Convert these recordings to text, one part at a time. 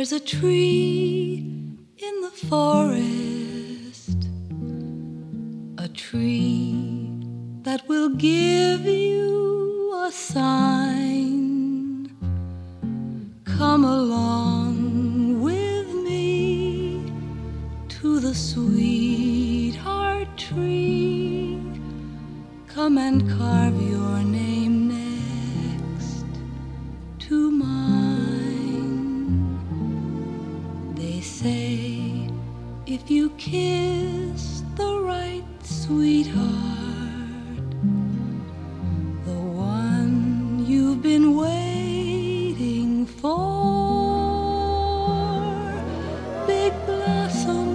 There's a tree in the forest, a tree that will give you a sign. Come along with me to the sweetheart tree. Come and carve your name next to mine. They say if you kiss the right sweetheart, the one you've been waiting for, big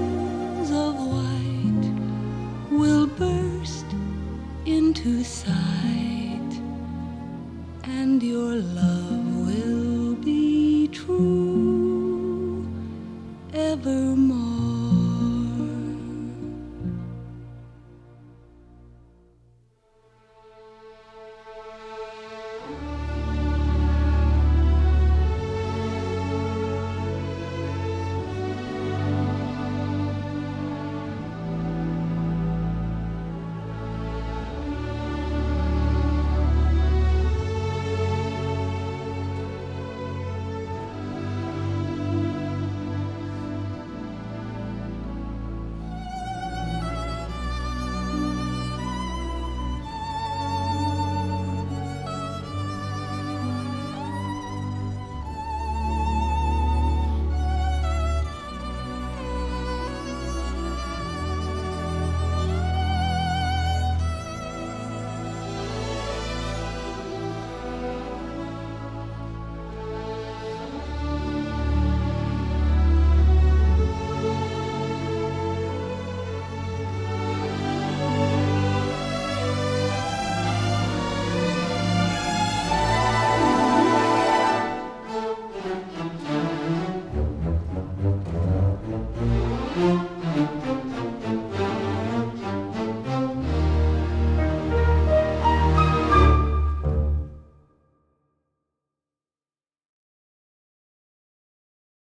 blossoms of white will burst into sight.